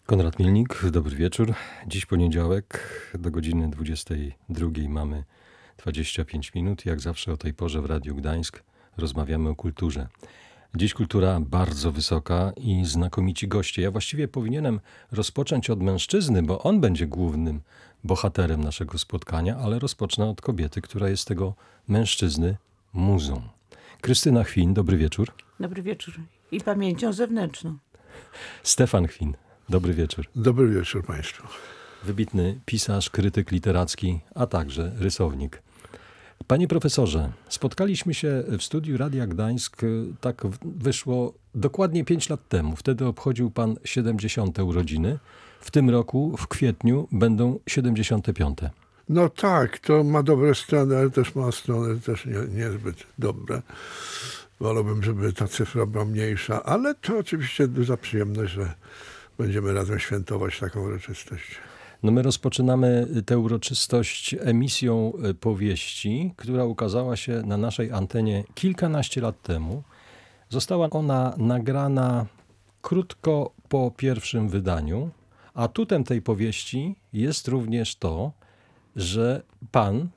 Konrad Mielnik, dobry wieczór. Dziś poniedziałek, do godziny 22 mamy 25 minut. Jak zawsze o tej porze w Radiu Gdańsk rozmawiamy o kulturze. Dziś kultura bardzo wysoka i znakomici goście. Ja właściwie powinienem rozpocząć od mężczyzny, bo on będzie głównym bohaterem naszego spotkania, ale rozpocznę od kobiety, która jest tego mężczyzny muzą. Krystyna Chwin, dobry wieczór. Dobry wieczór. I pamięcią zewnętrzną. Stefan Chwin, dobry wieczór. Dobry wieczór Państwu. Wybitny pisarz, krytyk literacki, a także rysownik. Panie profesorze, spotkaliśmy się w studiu Radia Gdańsk, tak wyszło dokładnie 5 lat temu. Wtedy obchodził pan 70. urodziny. W tym roku, w kwietniu, będą 75. No tak, to ma dobre strony, ale też ma strony też niezbyt dobre. Wolałbym, żeby ta cyfra była mniejsza, ale to oczywiście duża przyjemność, że będziemy razem świętować taką uroczystość. No my rozpoczynamy tę uroczystość emisją powieści, która ukazała się na naszej antenie kilkanaście lat temu. Została ona nagrana krótko po pierwszym wydaniu, a atutem tej powieści jest również to, że pan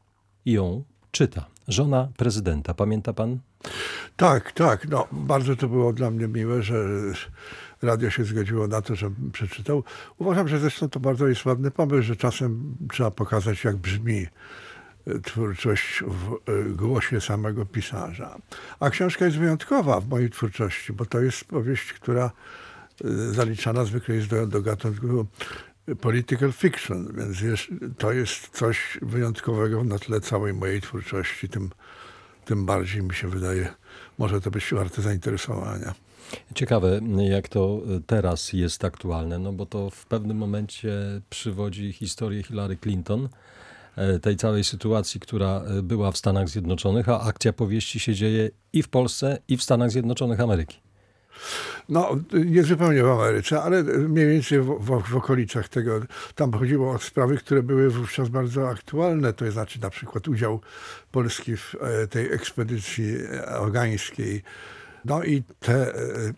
ją czyta. Żona prezydenta. Pamięta pan? Tak. No, bardzo to było dla mnie miłe, że radio się zgodziło na to, żebym przeczytał. Uważam, że zresztą to bardzo jest ładny pomysł, że czasem trzeba pokazać, jak brzmi twórczość w głosie samego pisarza. A książka jest wyjątkowa w mojej twórczości, bo to jest powieść, która zaliczana zwykle jest do gatunku political fiction, więc to jest coś wyjątkowego na tle całej mojej twórczości. Tym bardziej mi się wydaje, może to być warte zainteresowania. Ciekawe, jak to teraz jest aktualne, no bo to w pewnym momencie przywodzi historię Hillary Clinton, tej całej sytuacji, która była w Stanach Zjednoczonych, a akcja powieści się dzieje i w Polsce, i w Stanach Zjednoczonych Ameryki. No, nie zupełnie w Ameryce, ale mniej więcej w okolicach tego. Tam chodziło o sprawy, które były wówczas bardzo aktualne, to znaczy na przykład udział Polski w tej ekspedycji afgańskiej. No i te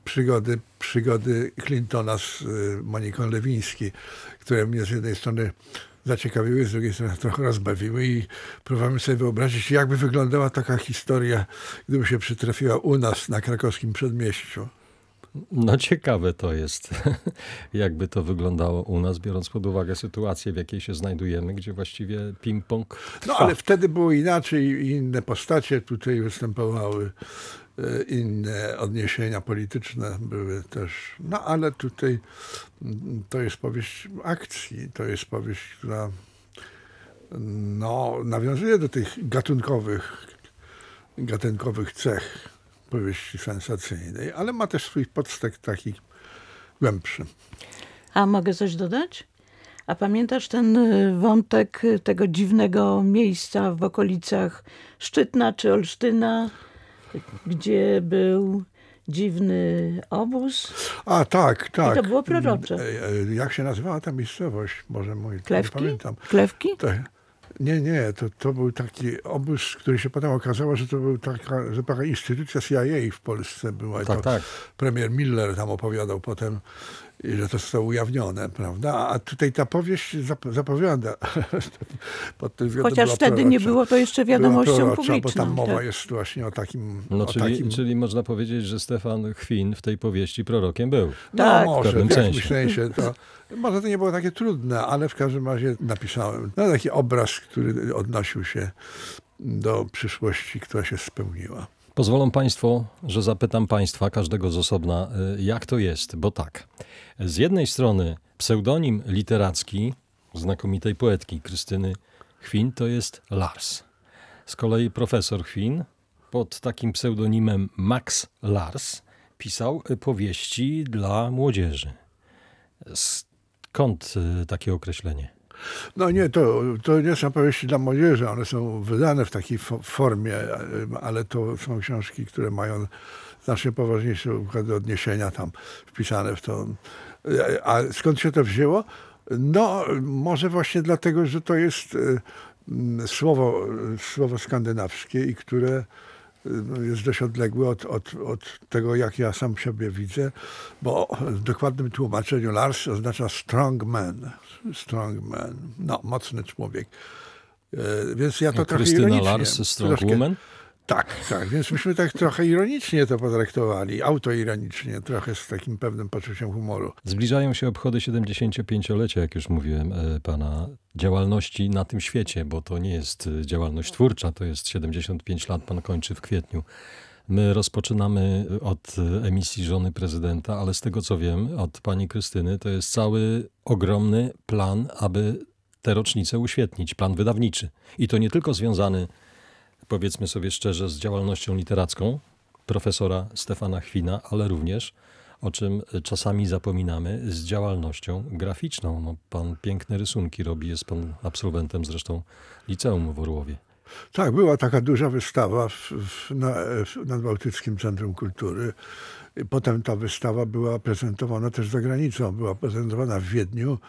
przygody Clintona z Moniką Lewiński, które mnie z jednej strony zaciekawiły, z drugiej strony trochę rozbawiły i próbujemy sobie wyobrazić, jakby wyglądała taka historia, gdyby się przytrafiła u nas na krakowskim przedmieściu. No ciekawe to jest, jakby to wyglądało u nas, biorąc pod uwagę sytuację, w jakiej się znajdujemy, gdzie właściwie ping-pong trwa. No ale wtedy było inaczej i inne postacie tutaj występowały, inne odniesienia polityczne były też. No ale tutaj to jest powieść akcji, to jest powieść, która nawiązuje do tych gatunkowych cech powieści sensacyjnej, ale ma też swój podtekst taki głębszy. A mogę coś dodać? A pamiętasz ten wątek tego dziwnego miejsca w okolicach Szczytna czy Olsztyna, gdzie był dziwny obóz? A tak. I to było prorocze. Jak się nazywała ta miejscowość? Może Klewki? nie pamiętam. Klewki? Nie, to był taki obóz, który się potem okazało, że to był taka instytucja CIA w Polsce była. Tak. Premier Miller tam opowiadał potem, że to zostało ujawnione, prawda? A tutaj ta powieść zapowiada. Pod tym względem chociaż wtedy prorocza. nie było to jeszcze wiadomością publiczną. Bo tam mowa tak. jest właśnie o takim... Czyli można powiedzieć, że Stefan Chwin w tej powieści prorokiem był. Tak. Może, w pewnym sensie. sensie może to nie było takie trudne, ale w każdym razie napisałem taki obraz, który odnosił się do przyszłości, która się spełniła. Pozwolą państwo, że zapytam państwa, każdego z osobna, jak to jest, bo tak. Z jednej strony pseudonim literacki znakomitej poetki Krystyny Chwin to jest Lars. Z kolei profesor Chwin pod takim pseudonimem Max Lars pisał powieści dla młodzieży. Skąd takie określenie? No nie, to nie są powieści dla młodzieży, one są wydane w takiej formie, ale to są książki, które mają znacznie poważniejsze układy odniesienia tam wpisane w to. A skąd się to wzięło? No może właśnie dlatego, że to jest słowo skandynawskie i które jest dość odległy od tego, jak ja sam siebie widzę, bo w dokładnym tłumaczeniu Lars oznacza strong man. Strong man. No, mocny człowiek. Więc ja to trochę Krystyna ironicznie. Lars, strong woman? Tak, więc myśmy tak trochę ironicznie to potraktowali, autoironicznie, trochę z takim pewnym poczuciem humoru. Zbliżają się obchody 75-lecia, jak już mówiłem, pana działalności na tym świecie, bo to nie jest działalność twórcza, to jest 75 lat, pan kończy w kwietniu. My rozpoczynamy od emisji Żony Prezydenta, ale z tego co wiem od pani Krystyny, to jest cały ogromny plan, aby tę rocznicę uświetnić, plan wydawniczy. I to nie tylko związany, powiedzmy sobie szczerze, z działalnością literacką profesora Stefana Chwina, ale również, o czym czasami zapominamy, z działalnością graficzną. No, pan piękne rysunki robi, jest pan absolwentem zresztą liceum w Orłowie. Tak, była taka duża wystawa w Nadbałtyckim Centrum Kultury. Potem ta wystawa była prezentowana też za granicą. Była prezentowana w Wiedniu,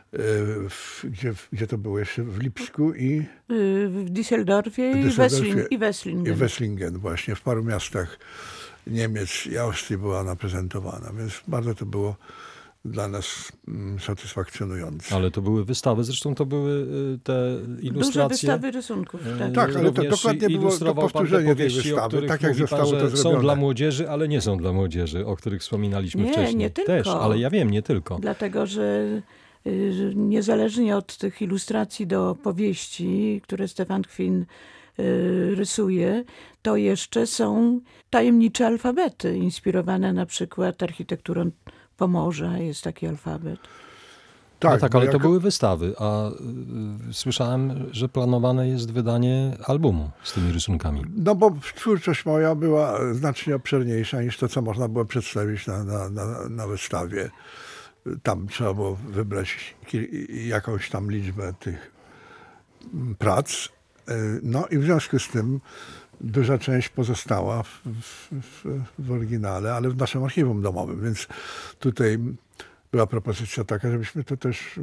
gdzie to było jeszcze? W Lipsku i... W Düsseldorfie i Wesslingen. I Wesslingen właśnie, w paru miastach Niemiec i Austrii była ona prezentowana, więc bardzo to było dla nas satysfakcjonujące. Ale to były wystawy, zresztą to były te ilustracje. Duże wystawy rysunków. Tak, ale to dokładnie było to powtórzenie tej wystawy, tak jak zostało to zrobione. Są dla młodzieży, ale nie są dla młodzieży, o których wspominaliśmy wcześniej. Nie tylko. Też, ale ja wiem, nie tylko. Dlatego, że niezależnie od tych ilustracji do powieści, które Stefan Chwin rysuje, to jeszcze są tajemnicze alfabety, inspirowane na przykład architekturą Pomorza. Jest taki alfabet. Tak, ale to były wystawy, a słyszałem, że planowane jest wydanie albumu z tymi rysunkami. No bo twórczość moja była znacznie obszerniejsza niż to, co można było przedstawić na wystawie. Tam trzeba było wybrać jakąś tam liczbę tych prac. No i w związku z tym duża część pozostała w oryginale, ale w naszym archiwum domowym. Więc tutaj była propozycja taka, żebyśmy to też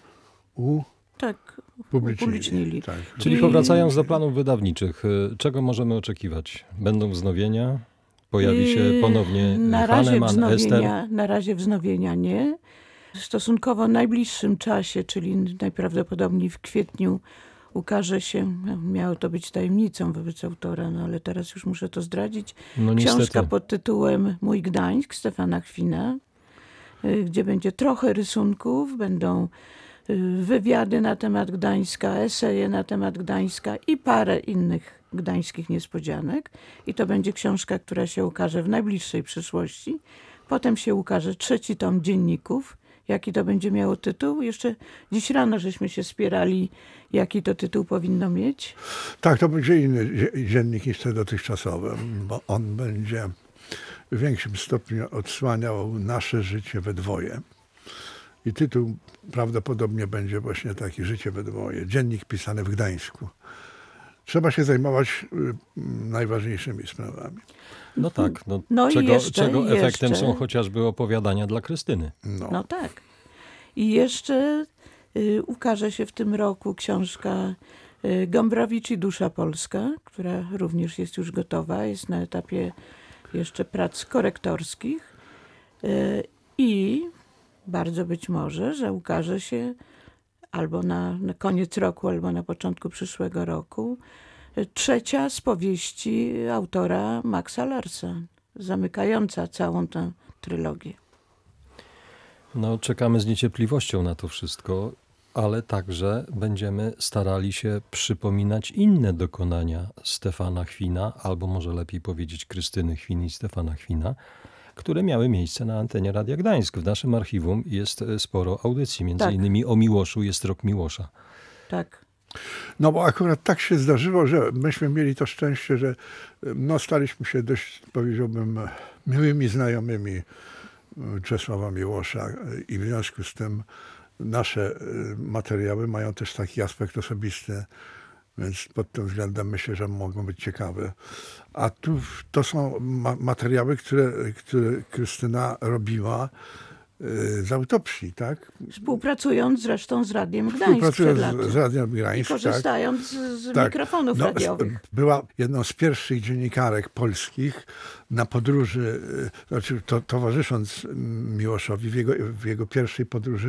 upublicznili. Tak. Czyli powracając do planów wydawniczych, czego możemy oczekiwać? Będą wznowienia? Pojawi się ponownie Hahnemann, Ester? Na razie wznowienia nie. W stosunkowo najbliższym czasie, czyli najprawdopodobniej w kwietniu, ukaże się, miało to być tajemnicą wobec autora, no ale teraz już muszę to zdradzić, książka pod tytułem Mój Gdańsk Stefana Chwina, gdzie będzie trochę rysunków, będą wywiady na temat Gdańska, eseje na temat Gdańska i parę innych gdańskich niespodzianek. I to będzie książka, która się ukaże w najbliższej przyszłości. Potem się ukaże 3. tom dzienników. Jaki to będzie miało tytuł? Jeszcze dziś rano żeśmy się spierali, jaki to tytuł powinno mieć. Tak, to będzie inny dziennik niż te dotychczasowe, bo on będzie w większym stopniu odsłaniał nasze życie we dwoje. I tytuł prawdopodobnie będzie właśnie taki: Życie we dwoje. Dziennik pisany w Gdańsku. Trzeba się zajmować najważniejszymi sprawami. No tak, czego efektem są chociażby opowiadania dla Krystyny. No tak. I jeszcze ukaże się w tym roku książka Gombrowicz i Dusza Polska, która również jest już gotowa, jest na etapie jeszcze prac korektorskich. I bardzo być może, że ukaże się albo na koniec roku, albo na początku przyszłego roku 3. z powieści autora Maxa Larsa, zamykająca całą tę trylogię. No, czekamy z niecierpliwością na to wszystko, ale także będziemy starali się przypominać inne dokonania Stefana Chwina, albo może lepiej powiedzieć Krystyny Chwin i Stefana Chwina, które miały miejsce na antenie Radia Gdańsk. W naszym archiwum jest sporo audycji, między innymi o Miłoszu jest Rok Miłosza. Tak. No bo akurat tak się zdarzyło, że myśmy mieli to szczęście, że staliśmy się dość, powiedziałbym, miłymi znajomymi Czesława Miłosza i w związku z tym nasze materiały mają też taki aspekt osobisty, więc pod tym względem myślę, że mogą być ciekawe. A tu to są materiały, które Krystyna robiła z autopsji, tak? Współpracując zresztą z Radiem Gdańsk Współpracując przed laty. z Radiem I Gdańsk, tak. korzystając z Tak. mikrofonów radiowych. Była jedną z pierwszych dziennikarek polskich na podróży, znaczy towarzysząc Miłoszowi w jego pierwszej podróży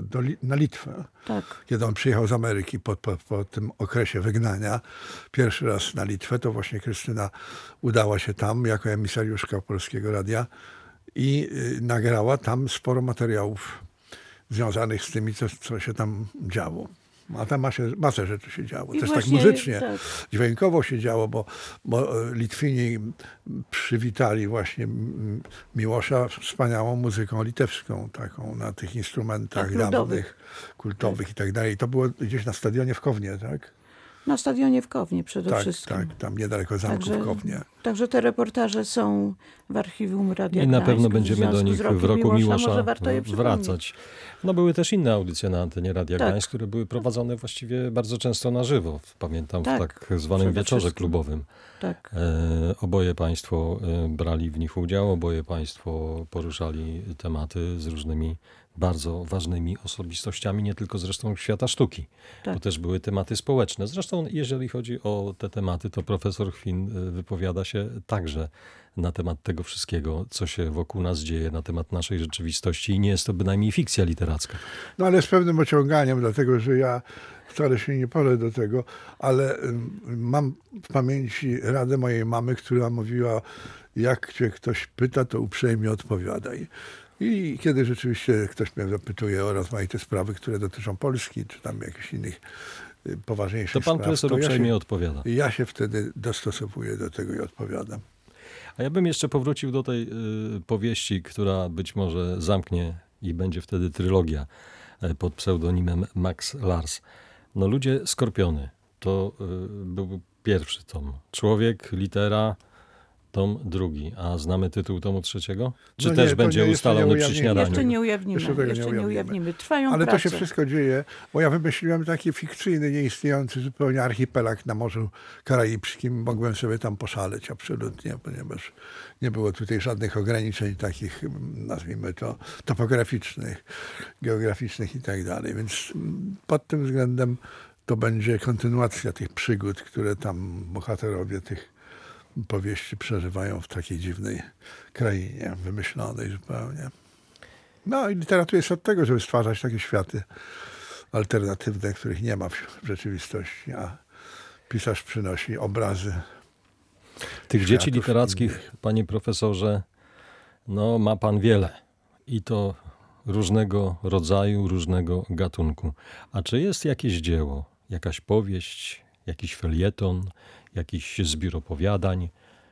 na Litwę. Tak. Kiedy on przyjechał z Ameryki po tym okresie wygnania, pierwszy raz na Litwę, to właśnie Krystyna udała się tam jako emisariuszka Polskiego Radia i nagrała tam sporo materiałów związanych z tym, co się tam działo. A tam masę rzeczy się działo. I Też tak właśnie, muzycznie, tak. dźwiękowo się działo, bo Litwini przywitali właśnie Miłosza wspaniałą muzyką litewską, taką na tych instrumentach Tak, dawnych, kultowych i tak dalej. To było gdzieś na stadionie w Kownie, tak? Na stadionie w Kownie przede Tak, wszystkim. tak, tam niedaleko zamku w Kownie. Także te reportaże są w archiwum Radia I na Gdańsk. pewno W będziemy do związku nich z rokiem w roku Miłosza może warto je przypomnieć. wracać. No były też inne audycje na antenie Radia Tak. Gdańsk, które były prowadzone właściwie bardzo często na żywo. Pamiętam Tak, w tak zwanym przede wieczorze wszystkim. klubowym. Tak. Oboje państwo brali w nich udział, oboje państwo poruszali tematy z różnymi bardzo ważnymi osobistościami, nie tylko zresztą świata sztuki, Tak. bo też były tematy społeczne. Zresztą jeżeli chodzi o te tematy, to profesor Chwin wypowiada się także na temat tego wszystkiego, co się wokół nas dzieje, na temat naszej rzeczywistości i nie jest to bynajmniej fikcja literacka. No ale z pewnym ociąganiem, dlatego że ja wcale się nie porę do tego, ale mam w pamięci radę mojej mamy, która mówiła, jak cię ktoś pyta, to uprzejmie odpowiadaj. I kiedy rzeczywiście ktoś mnie zapytuje o rozmaite sprawy, które dotyczą Polski, czy tam jakichś innych poważniejszych To pan spraw, profesor uprzejmie odpowiada. ja się wtedy dostosowuję do tego i odpowiadam. A ja bym jeszcze powrócił do tej powieści, która być może zamknie i będzie wtedy trylogia pod pseudonimem Max Lars. No Ludzie Skorpiony to był pierwszy tom. Człowiek, litera, tom drugi. A znamy tytuł tomu trzeciego? Czy No też nie, to będzie nie, jeszcze nie ustalony przy ujawnimy. śniadaniu? Jeszcze nie ujawnimy. Jeszcze tego Jeszcze nie nie ujawnimy. ujawnimy. Trwają Ale to prace. się wszystko dzieje, bo ja wymyśliłem taki fikcyjny, nieistniejący zupełnie archipelag na Morzu Karaibskim. Mogłem sobie tam poszaleć absolutnie, ponieważ nie było tutaj żadnych ograniczeń takich, nazwijmy to, topograficznych, geograficznych i tak dalej. Więc pod tym względem to będzie kontynuacja tych przygód, które tam bohaterowie tych powieści przeżywają w takiej dziwnej krainie, wymyślonej zupełnie. No i literatura jest od tego, żeby stwarzać takie światy alternatywne, których nie ma w rzeczywistości, a pisarz przynosi obrazy. Tych dzieci światów literackich, innych. panie profesorze, no ma pan wiele. I to różnego rodzaju, różnego gatunku. A czy jest jakieś dzieło, jakaś powieść, jakiś felieton, jakiś zbiór opowiadań,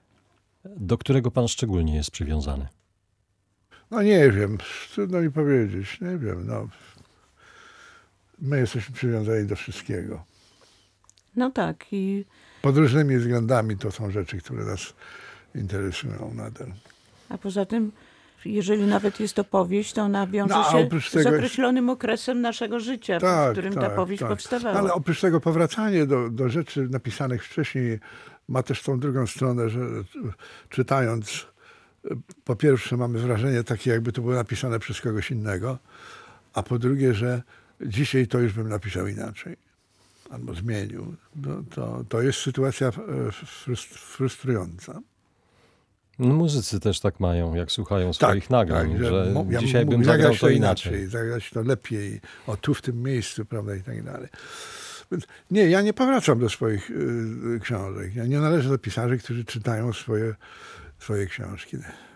do którego pan szczególnie jest przywiązany? No nie wiem, trudno mi powiedzieć, nie wiem. No. My jesteśmy przywiązani do wszystkiego. No tak. I Pod różnymi względami to są rzeczy, które nas interesują nadal. a poza tym, jeżeli nawet jest to powieść, to ona wiąże No, a się oprócz z tego- określonym okresem naszego życia, w którym ta powieść powstawała. Ale oprócz tego powracanie do rzeczy napisanych wcześniej ma też tą drugą stronę, że czytając, po pierwsze mamy wrażenie takie, jakby to było napisane przez kogoś innego, a po drugie, że dzisiaj to już bym napisał inaczej albo zmienił. To jest sytuacja frustrująca. No, muzycy też tak mają, jak słuchają swoich nagrań, że ja dzisiaj bym mógł zagrał zagrać to inaczej. zagrać to lepiej, o tu w tym miejscu, prawda, i tak dalej. Więc nie, ja nie powracam do swoich książek. Ja nie należę do pisarzy, którzy czytają swoje książki.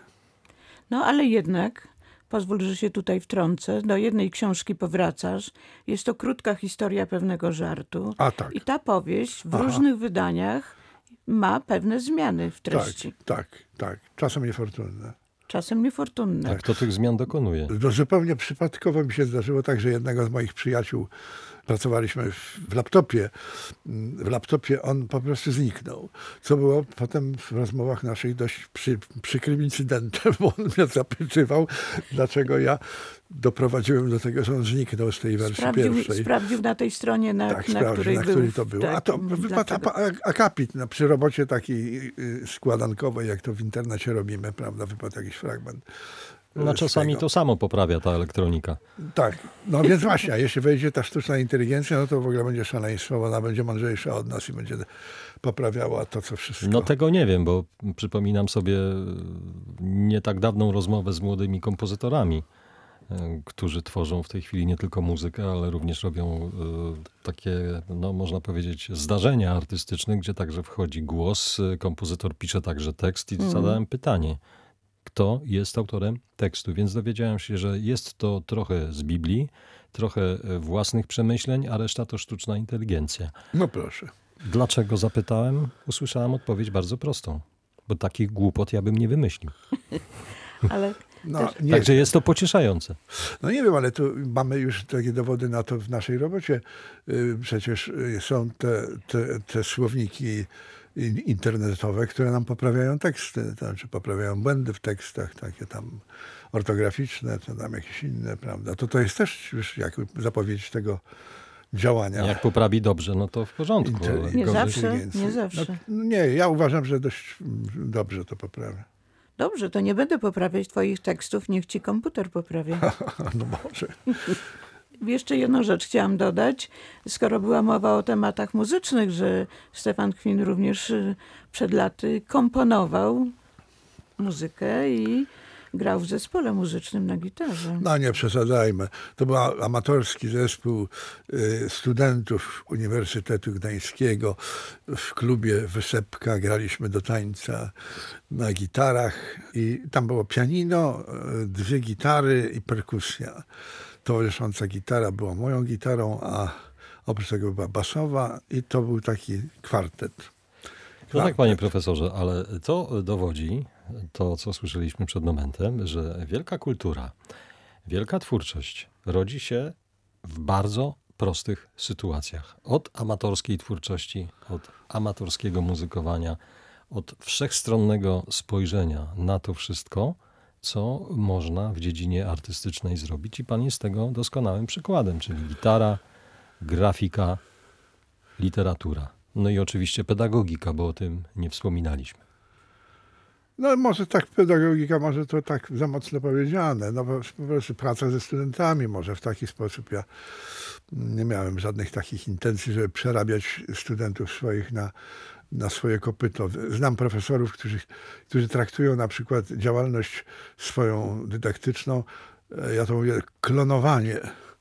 No ale jednak, pozwól, że się tutaj wtrącę, do jednej książki powracasz. Jest to krótka historia pewnego żartu. A tak, I ta powieść w Aha. różnych wydaniach ma pewne zmiany w treści. tak. Czasem niefortunne. Czasem niefortunne. A kto tych zmian dokonuje? No, zupełnie przypadkowo mi się zdarzyło tak, że jednego z moich przyjaciół, pracowaliśmy w laptopie. W laptopie on po prostu zniknął. Co było potem w rozmowach naszych dość przykrym incydentem, bo on mnie zapytywał, dlaczego ja doprowadziłem do tego, że on zniknął z tej wersji pierwszej. Sprawdził na tej stronie, na której był. której to było. A to dlaczego? akapit przy robocie takiej składankowej, jak to w internecie robimy, prawda, wypadł jakiś fragment. No czasami swego. to samo poprawia ta elektronika. Tak, no więc właśnie, a jeśli wejdzie ta sztuczna inteligencja, no to w ogóle będzie szaleństwo, bo ona będzie mądrzejsza od nas i będzie poprawiała to, co wszystko. No tego nie wiem, bo przypominam sobie nie tak dawną rozmowę z młodymi kompozytorami, którzy tworzą w tej chwili nie tylko muzykę, ale również robią takie, no można powiedzieć, zdarzenia artystyczne, gdzie także wchodzi głos, kompozytor pisze także tekst i zadałem pytanie, kto jest autorem tekstu, więc dowiedziałem się, że jest to trochę z Biblii, trochę własnych przemyśleń, a reszta to sztuczna inteligencja. No proszę. Dlaczego zapytałem? Usłyszałem odpowiedź bardzo prostą, bo takich głupot ja bym nie wymyślił. Ale No, nie, Także jest to pocieszające. no nie wiem, ale tu mamy już takie dowody na to w naszej robocie. Przecież są te słowniki internetowe, które nam poprawiają teksty, to znaczy poprawiają błędy w tekstach, takie tam ortograficzne, czy tam jakieś inne, prawda? To jest też już jak zapowiedź tego działania. Jak poprawi dobrze, no to w porządku. ale Nie gorzej- zawsze. inteligencji. nie zawsze. No, nie, ja uważam, że dość dobrze to poprawia. Dobrze, to nie będę poprawiać twoich tekstów, niech ci komputer poprawia. No może. Jeszcze jedną rzecz chciałam dodać. Skoro była mowa o tematach muzycznych, że Stefan Kwin również przed laty komponował muzykę i grał w zespole muzycznym na gitarze. No nie przesadzajmy. To był amatorski zespół studentów Uniwersytetu Gdańskiego. W klubie Wysepka graliśmy do tańca na gitarach i tam było pianino, 2 gitary i perkusja. Towarzysząca gitara była moją gitarą, a oprócz tego była basowa i to był taki kwartet. No tak, panie profesorze, ale to dowodzi to, co słyszeliśmy przed momentem, że wielka kultura, wielka twórczość rodzi się w bardzo prostych sytuacjach. Od amatorskiej twórczości, od amatorskiego muzykowania, od wszechstronnego spojrzenia na to wszystko, co można w dziedzinie artystycznej zrobić. I pan jest tego doskonałym przykładem, czyli gitara, grafika, literatura. No i oczywiście pedagogika, bo o tym nie wspominaliśmy. No może tak pedagogika, może to tak za mocno powiedziane. No po prostu praca ze studentami może w taki sposób. Ja nie miałem żadnych takich intencji, żeby przerabiać studentów swoich na swoje kopyto. Znam profesorów, którzy traktują na przykład działalność swoją dydaktyczną, ja to mówię, klonowanie.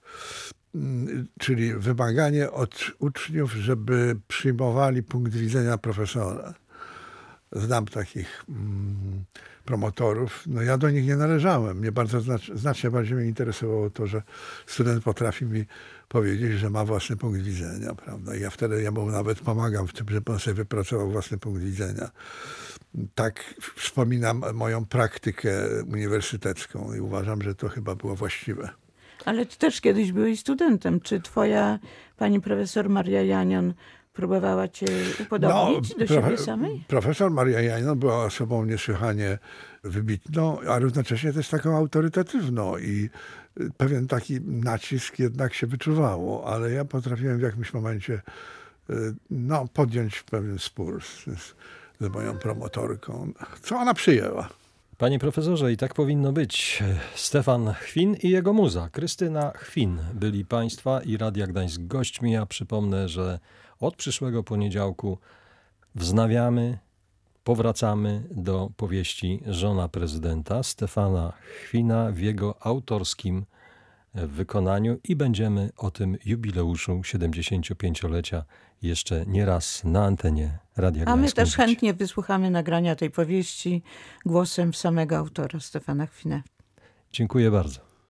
Czyli wymaganie od uczniów, żeby przyjmowali punkt widzenia profesora. Znam takich promotorów. No ja do nich nie należałem. Mnie bardzo znacznie bardziej mnie interesowało to, że student potrafi mi powiedzieć, że ma własny punkt widzenia, prawda? I ja wtedy mu nawet pomagam w tym, żeby on sobie wypracował własny punkt widzenia. Tak wspominam moją praktykę uniwersytecką i uważam, że to chyba było właściwe. Ale ty też kiedyś byłeś studentem. Czy twoja pani profesor Maria Janion próbowała cię upodobnić do siebie samej? Profesor Maria Janion była osobą niesłychanie wybitną, a równocześnie też taką autorytatywną i pewien taki nacisk jednak się wyczuwało, ale ja potrafiłem w jakimś momencie podjąć pewien spór z moją promotorką, co ona przyjęła. Panie profesorze, i tak powinno być. Stefan Chwin i jego muza, Krystyna Chwin, byli państwa i Radia Gdańsk gośćmi. Ja przypomnę, że od przyszłego poniedziałku wznawiamy, powracamy do powieści Żona prezydenta Stefana Chwina w jego autorskim wykonaniu i będziemy o tym jubileuszu 75-lecia jeszcze nie raz na antenie Radia Gdańsk A my też mówić. chętnie wysłuchamy nagrania tej powieści głosem samego autora Stefana Chwina. Dziękuję bardzo.